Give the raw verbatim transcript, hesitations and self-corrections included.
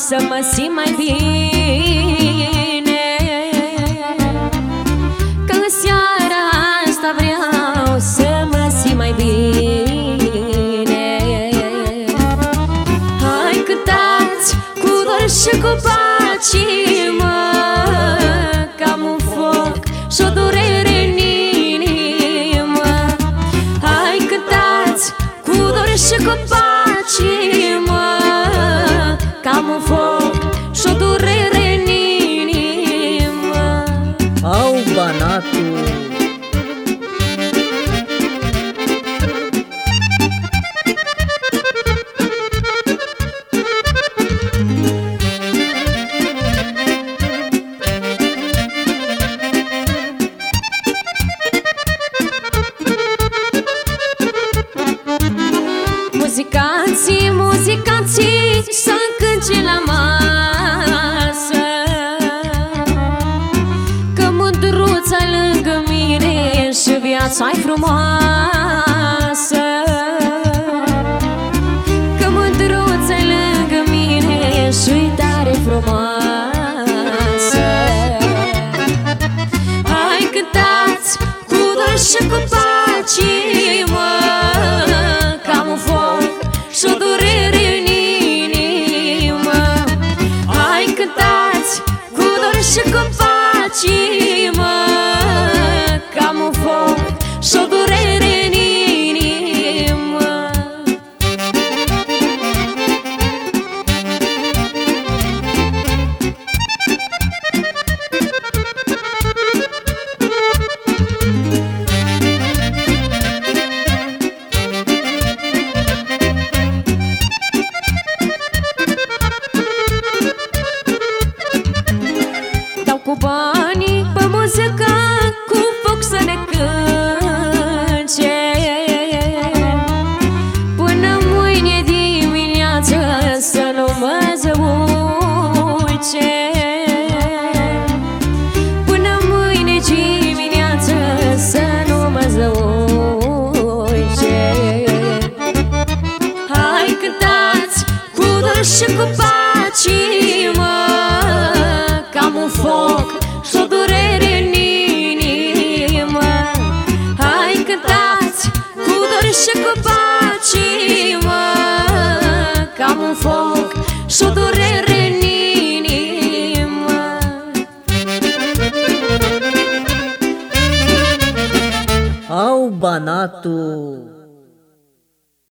să mă simt mai bine, că în seara asta vreau să mă simt mai bine. Hai cântați cu dor și cu pace, mă, că am un foc și o durere în inimă. Hai cântați cu dor și cu pace, mă, că am un foc și o durere în inimă. Au Banatul. Muzicanții, muzicanții să încânce la masă, că mândruța lângă mine și viața-i frumoasă. Că mândruța lângă mine și-i tare frumoasă. Hai cântați cu dor și cu pace, mă, că am un foc și o durere în inimă. Hai cântați cu dor și cu pace, mă, că am un foc și o durere în inimă. Cu banii pe muzică, cu foc să ne cânce, până mâine dimineață să nu mă zăuce. Până mâine dimineață să nu mă zăuce. Hai cântați cu dor și cu pace, mă, că am un foc și o durere în inimă. Hai cântați cu dor și cu pace, mă, că am un foc și o durere în inimă. Au Banatul.